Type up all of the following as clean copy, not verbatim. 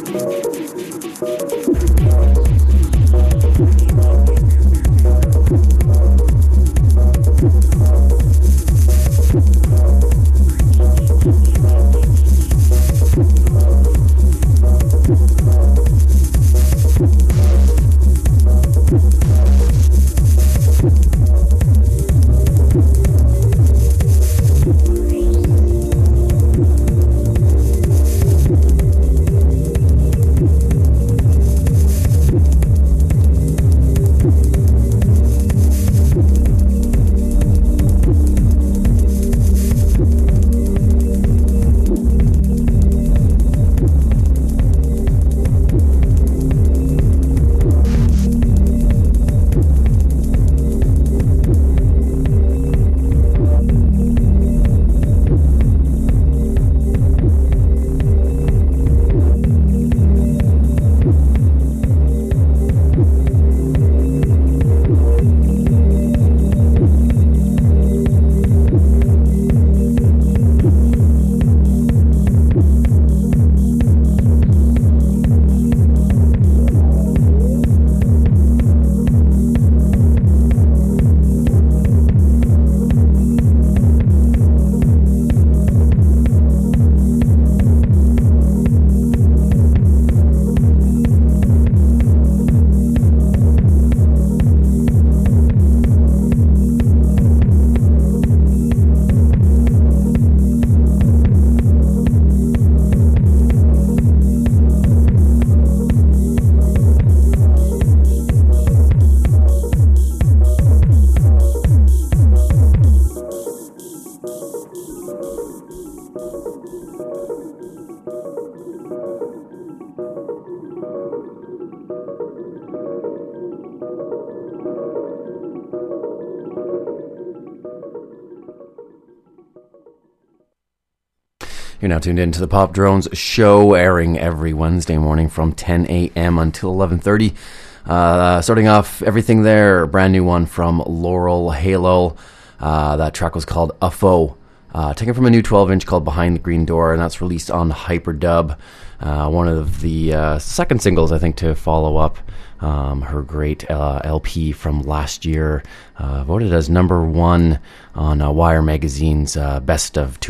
You're now tuned in to the Pop Drones show, airing every Wednesday morning from 10 a.m. until 11:30. Starting off everything there, a brand new one from Laurel Halo. That track was called UFO. Taken from a new 12-inch called Behind the Green Door, and that's released on Hyperdub. One of the second singles, I think, to follow up her great LP from last year, voted as number one on Wire Magazine's Best of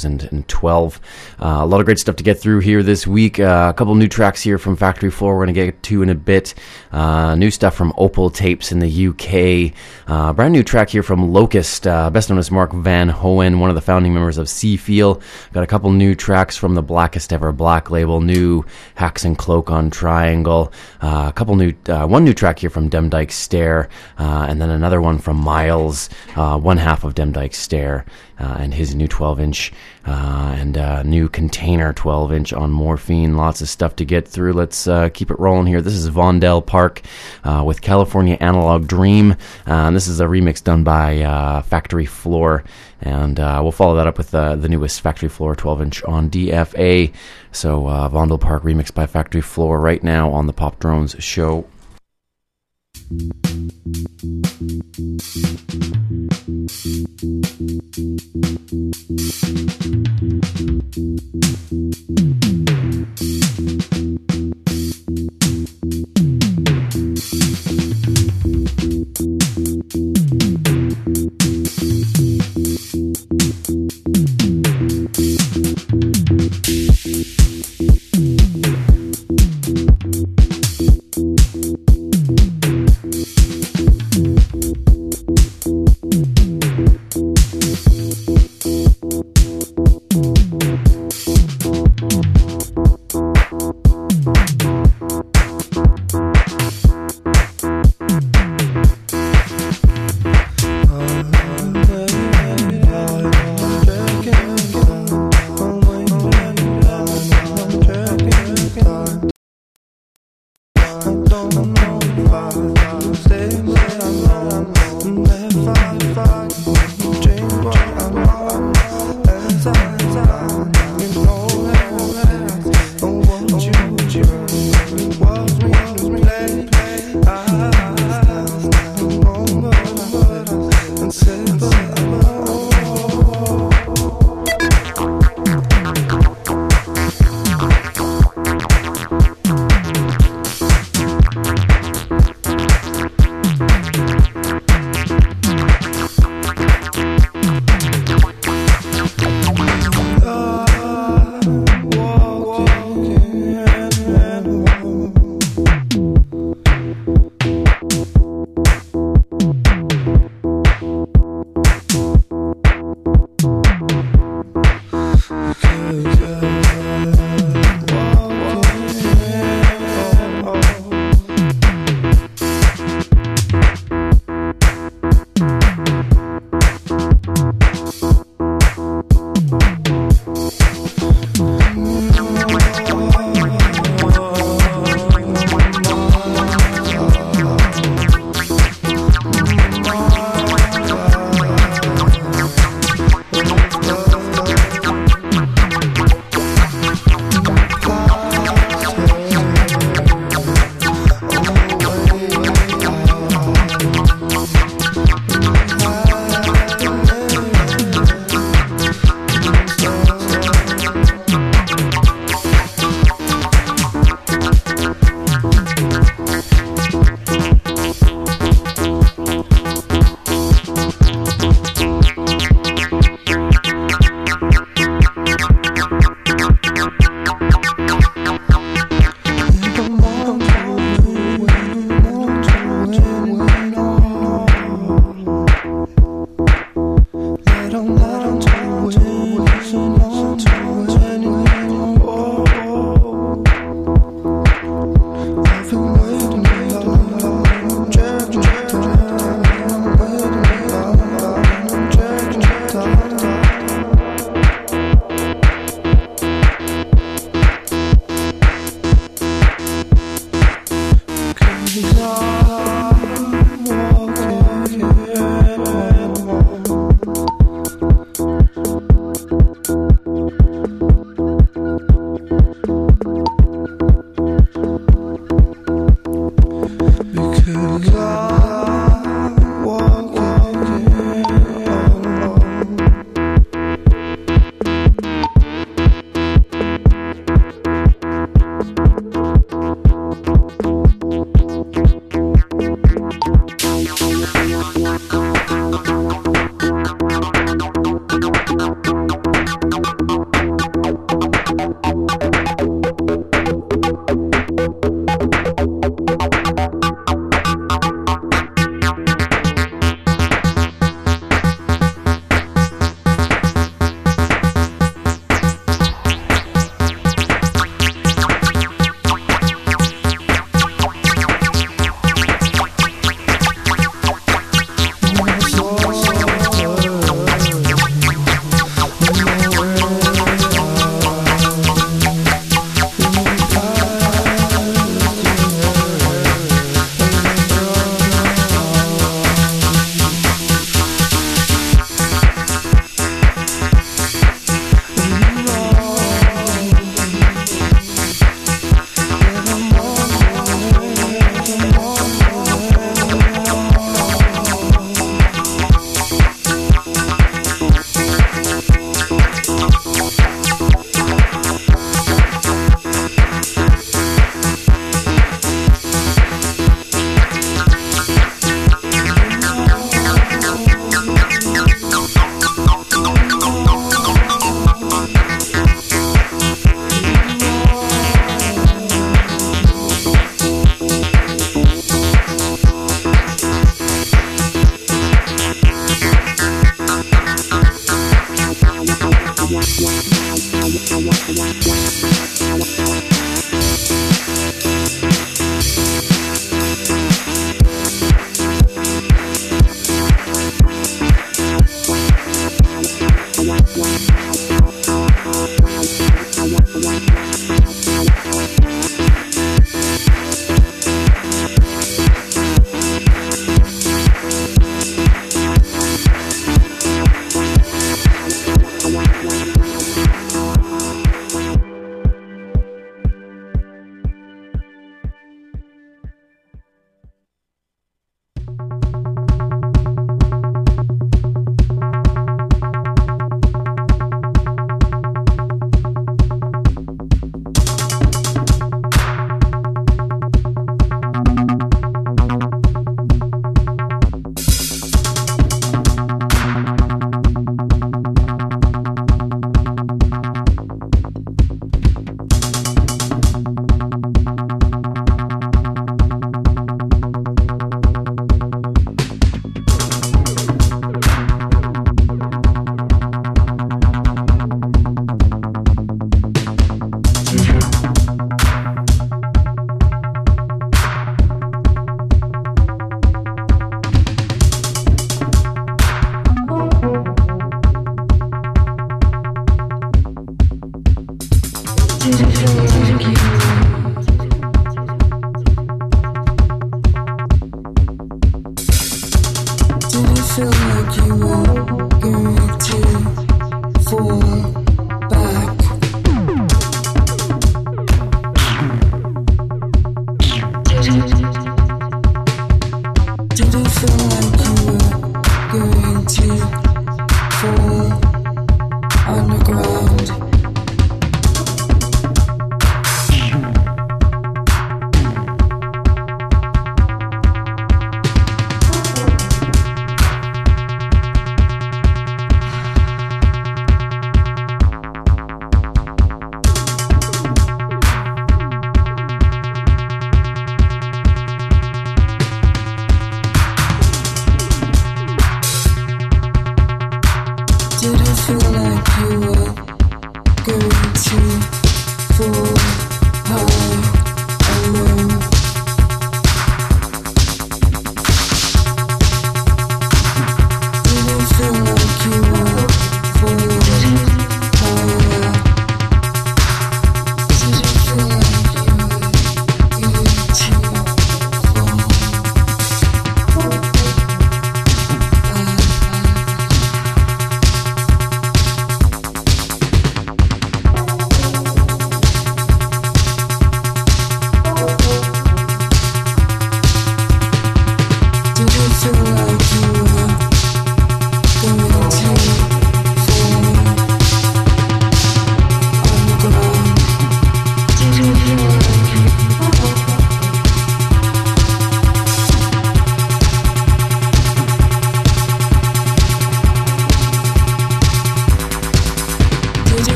2012. A lot of great stuff to get through here this week. A couple new tracks here from Factory Floor we're going to get to in a bit. New stuff from Opal Tapes in the UK. Brand new track here from Locust, best known as Mark Van Hoen, one of the founding members of Seafeel. Got a couple new tracks from the Blackest Ever Black label, new Hacks and Cloak on Triangle. A couple new, one new track here from Demdike Stare, and then another one from Miles, one half of Demdike Stare, and his new 12-inch, and new Container 12-inch on Morphine. Lots of stuff to get through. Let's keep it rolling here. This is Vondel Park with California Analog Dream. This is a remix done by Factory Floor, and we'll follow that up with the newest Factory Floor 12-inch on DFA. So Vondel Park remixed by Factory Floor right now on the Pop Drones show.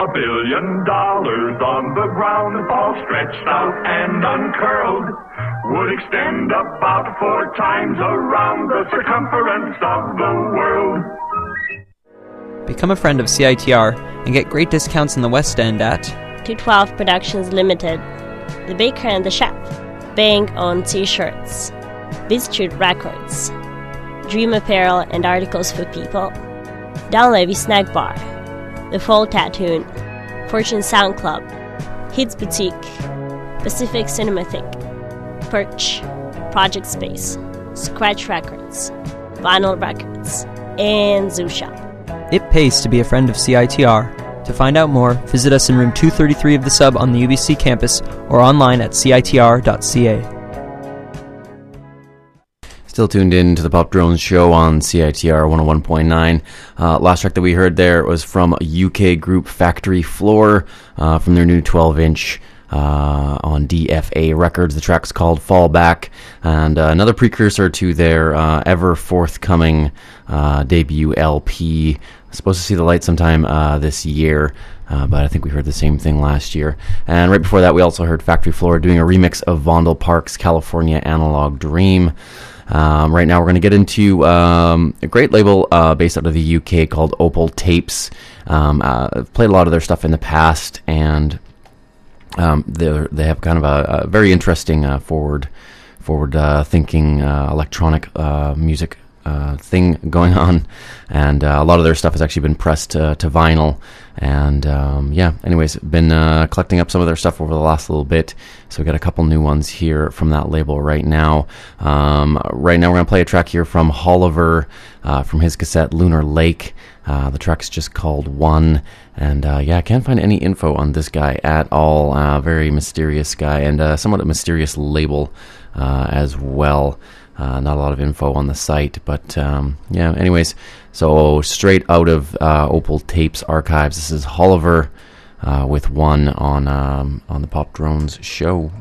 $4 billion on the ground, all stretched out and uncurled, would extend about 4 times around the circumference of the world. Become a friend of CITR and get great discounts in the West End at 212 Productions Limited, The Baker and the Chef, Bang on T-shirts, Bistrut Records, Dream Apparel and Articles for People, Don Levy Snack Bar, The Fall Tattoo, Fortune Sound Club, Hits Boutique, Pacific Cinematheque, Perch, Project Space, Scratch Records, Vinyl Records, and Zoo Shop. It pays to be a friend of CITR. To find out more, visit us in room 233 of the Sub on the UBC campus or online at citr.ca. Still tuned in to the Pop Drones show on CITR 101.9. Last track that we heard there was from UK group Factory Floor from their new 12-inch on DFA Records. The track's called Fall Back, and another precursor to their ever forthcoming debut LP. Supposed to see the light sometime this year, but I think we heard the same thing last year. And right before that, we also heard Factory Floor doing a remix of Vondel Park's California Analog Dream. Right now we're going to get into a great label based out of the UK called Opal Tapes. I've played a lot of their stuff in the past, and they have kind of a very interesting forward thinking electronic music thing going on, and a lot of their stuff has actually been pressed to vinyl. And anyways, been collecting up some of their stuff over the last little bit, so we got a couple new ones here from that label right now. We're going to play a track here from Holliver from his cassette Lunar Lake. The track's just called One, and I can't find any info on this guy at all. Very mysterious guy, and somewhat a mysterious label as well. Not a lot of info on the site, but anyways, so straight out of Opal Tapes archives, this is Holliver with One on the Pop Drones show.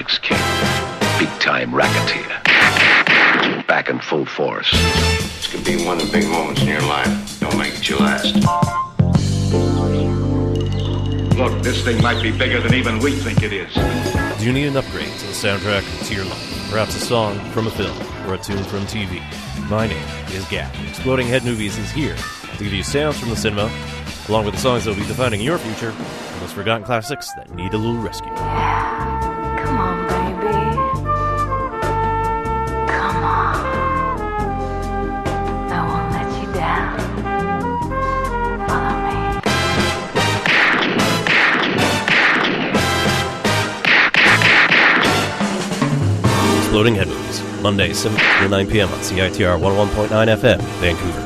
Alex King, big-time racketeer, back in full force. This could be one of the big moments in your life. Don't make it your last. Look, this thing might be bigger than even we think it is. Do you need an upgrade to the soundtrack to your life? Perhaps a song from a film or a tune from TV? My name is Gap. Exploding Head Movies is here to give you sounds from the cinema, along with the songs that will be defining your future, and those forgotten classics that need a little rescue. Come on, baby. Come on. I won't let you down. Follow me. Exploding Head Movies, Monday, 7 to 9 p.m. on CITR 101.9 FM, Vancouver.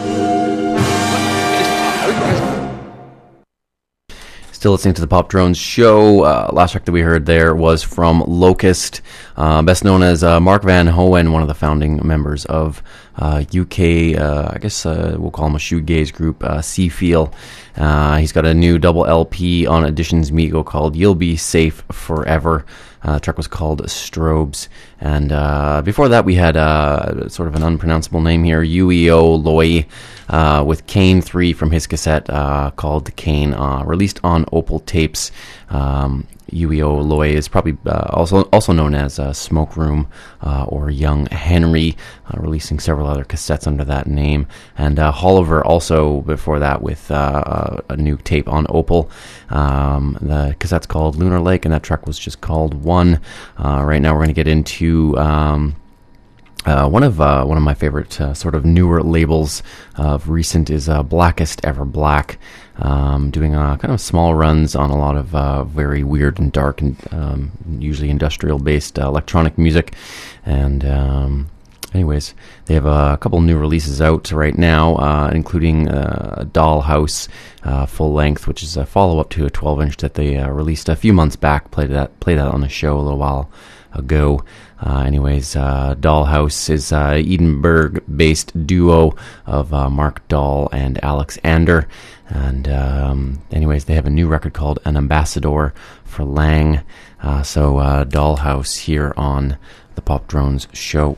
Still listening to the Pop Drones show. Last track that we heard there was from Locust, best known as Mark Van Hoen, one of the founding members of UK, I guess we'll call him a shoegaze group, Seafeel. He's got a new double LP on Editions Migo called You'll Be Safe Forever. The track was called Strobes. And before that, we had sort of an unpronounceable name here, Ueo Loi, with Kane 3 from his cassette called Kane, released on Opal Tapes. Ueo Loi is probably also known as Smoke Room or Young Henry, releasing several other cassettes under that name. And Holliver also before that with a new tape on Opal. The cassette's called Lunar Lake, and that track was just called One. Right now we're going to get into one of my favorite sort of newer labels of recent is Blackest Ever Black, doing kind of small runs on a lot of very weird and dark and usually industrial-based electronic music. And anyways, they have a couple new releases out right now, including Dollhouse full length, which is a follow-up to a 12-inch that they released a few months back. Played that on the show a little while ago. Dollhouse is Edinburgh-based duo of Mark Dahl and Alex Ander. And they have a new record called An Ambassador for Lang. So Dollhouse here on the Pop Drones show.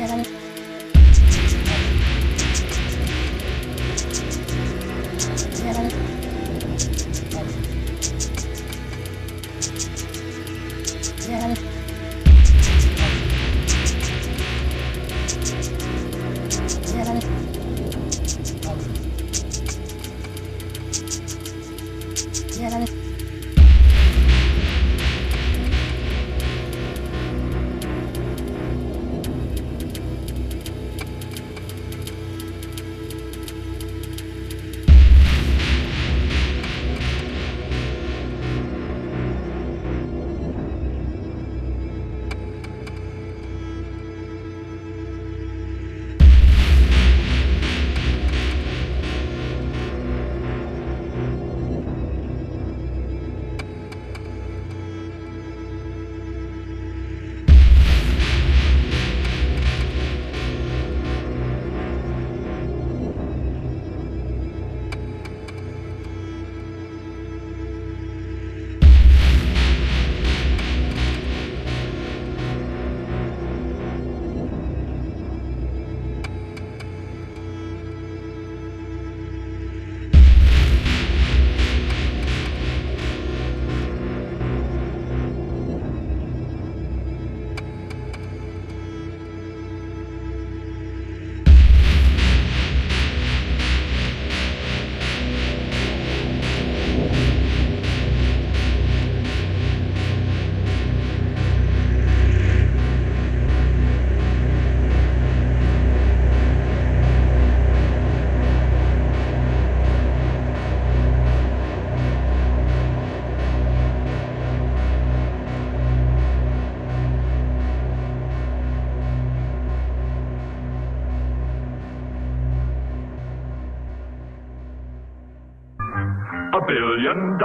$1 billion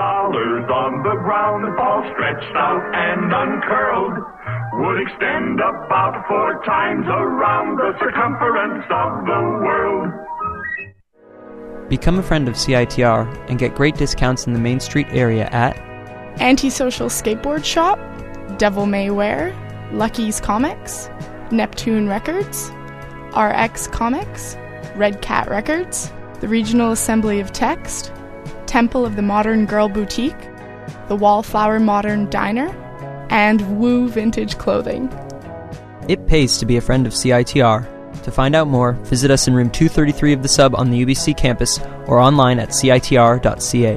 on the ground, all stretched out and uncurled, would extend about 4 times around the circumference of the world. Become a friend of CITR and get great discounts in the Main Street area at Antisocial Skateboard Shop, Devil May Wear, Lucky's Comics, Neptune Records, RX Comics, Red Cat Records, the Regional Assembly of Text, Temple of the Modern Girl Boutique, the Wallflower Modern Diner, and Woo Vintage Clothing. It pays to be a friend of CITR. To find out more, visit us in room 233 of the Sub on the UBC campus or online at citr.ca.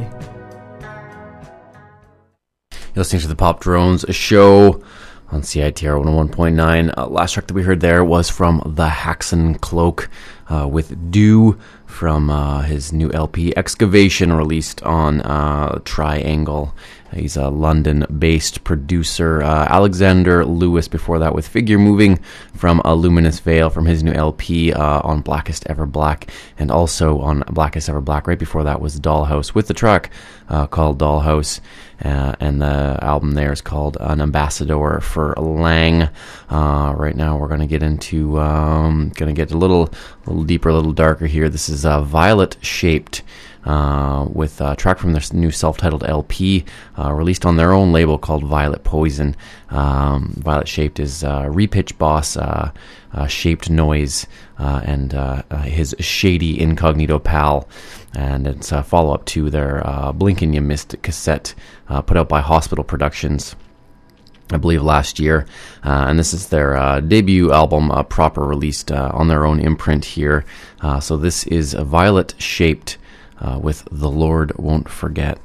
You're listening to the Pop Drones show on CITR 101.9. Last track that we heard there was from the Haxon Cloak with Dew from his new LP Excavation, released on Triangle. He's a London-based producer. Alexander Lewis before that with Figure Moving from A Luminous Veil from his new LP on Blackest Ever Black, and also on Blackest Ever Black right before that was Dollhouse with the track called Dollhouse, and the album there is called An Ambassador for Lang. Right now we're going to get into going to get a little deeper, a little darker here. This is Violet Shaped, with a track from their new self-titled LP, released on their own label called Violet Poison. Violet Shaped is Repitch boss Shaped Noise and his shady incognito pal, and it's a follow-up to their Blinkin' You Missed cassette put out by Hospital Productions, I believe last year, and this is their debut album, proper released on their own imprint here. So this is Violet Shaped with The Lord Won't Forget.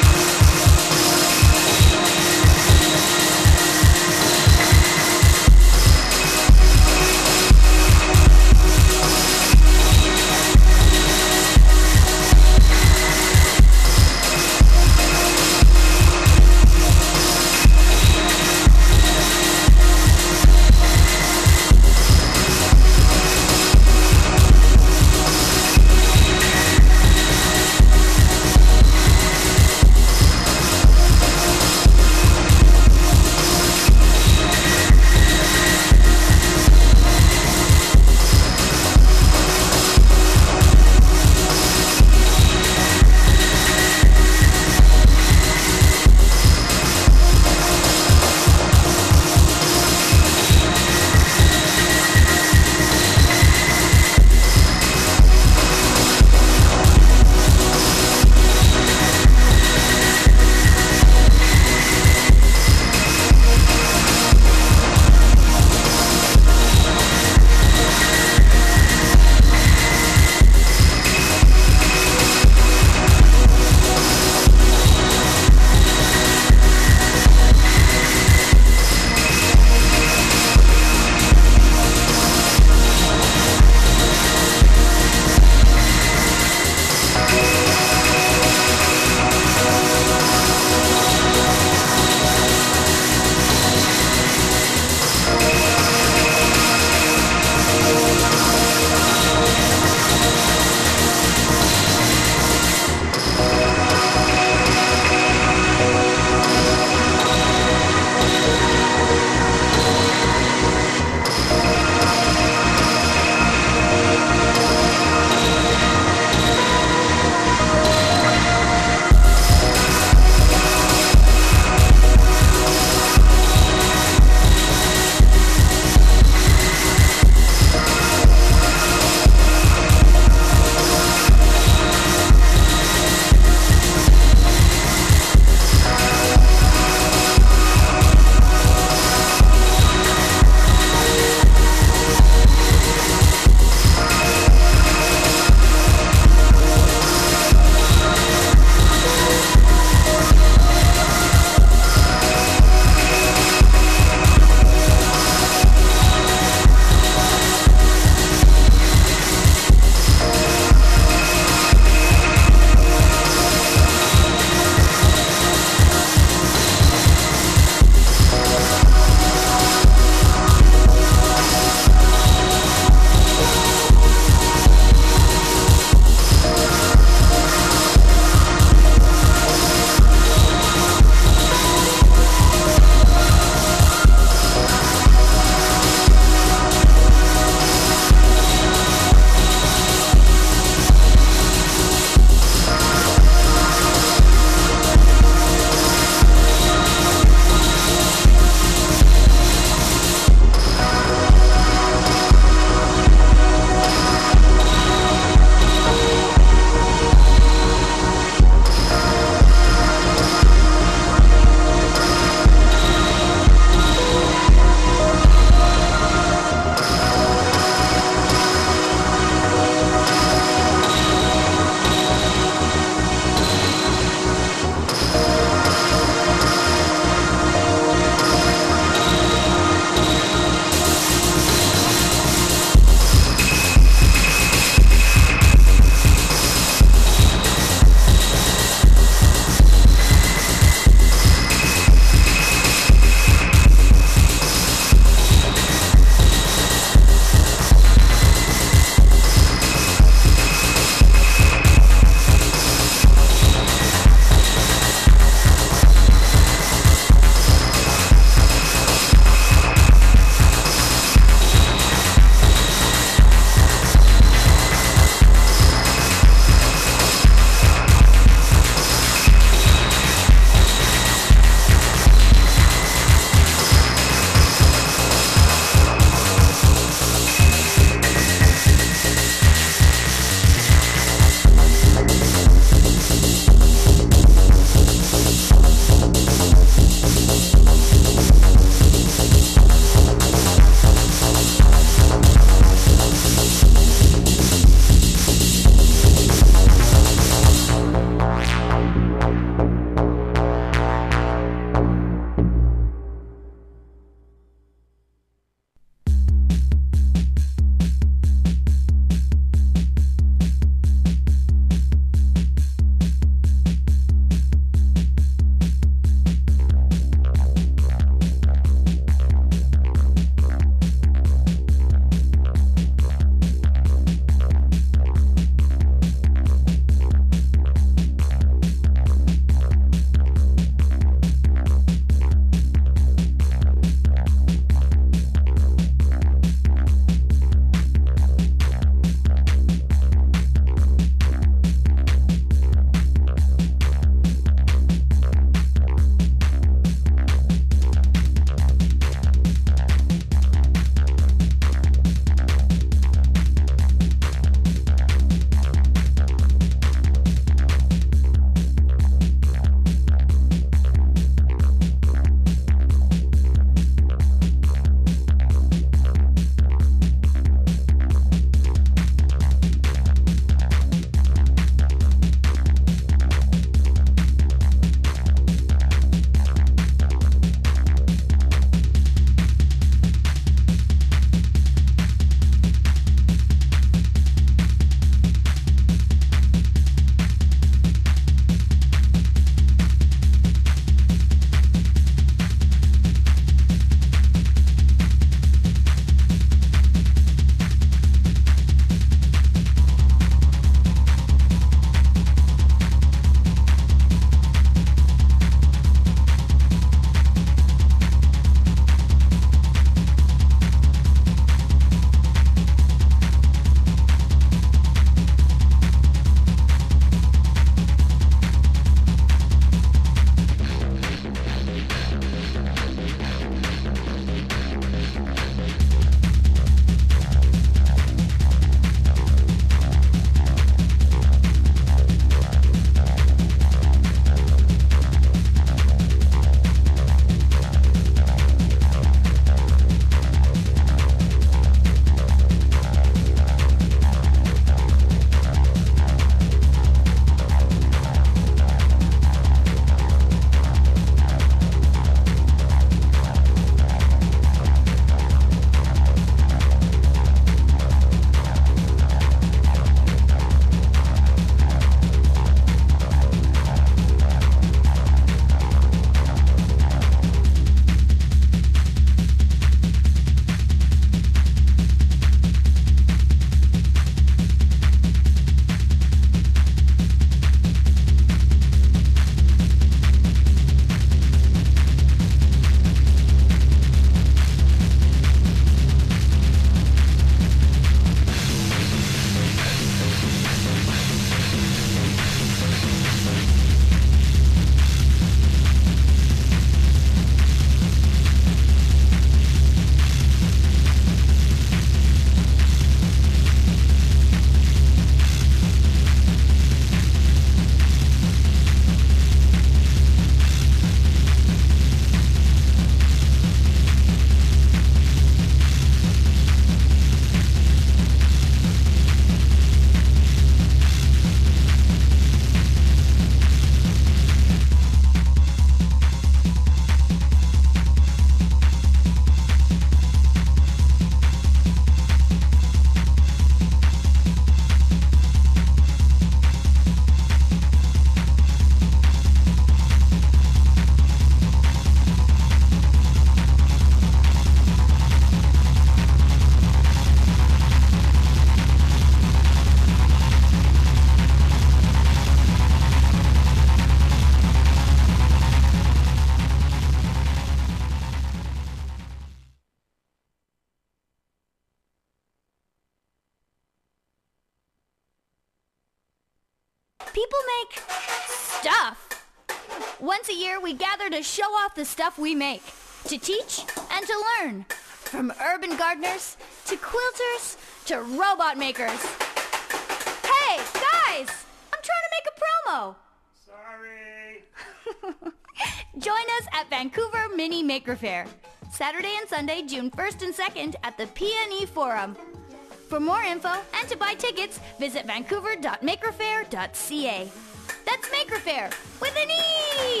people make stuff. Once a year, we gather to show off the stuff we make, to teach and to learn. From urban gardeners to quilters to robot makers. Hey, guys! I'm trying to make a promo. Sorry. Join us at Vancouver Mini Maker Faire, Saturday and Sunday, June 1st and 2nd at the PNE Forum. For more info and to buy tickets, visit vancouver.makerfaire.ca. That's Maker Faire with an E!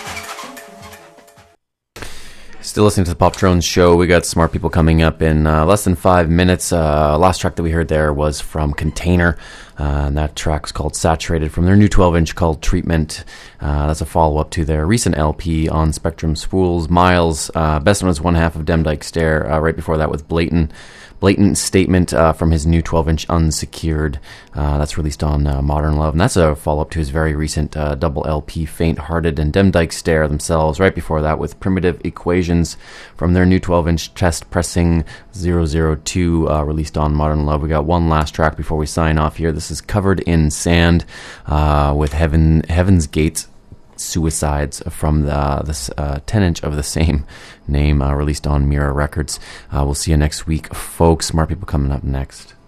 Still listening to the Pop Drones show. We got Smart People coming up in less than 5 minutes. Last track that we heard there was from Container, and that track's called Saturated from their new 12-inch called Treatment. That's a follow-up to their recent LP on Spectrum Spools. Miles, best known as one half of Demdike Stare. Right before that with Blatant Statement from his new 12-inch Unsecured. That's released on Modern Love, and that's a follow-up to his very recent double LP Faint Hearted and Demdike Stare themselves. Right before that with Primitive Equations from their new 12-inch Chest Pressing 002 released on Modern Love. We got one last track before we sign off here. This is Covered in Sand with Heaven's Gates Suicides from the 10-inch of the same name, released on Mira Records. We'll see you next week, folks. Smart People coming up next.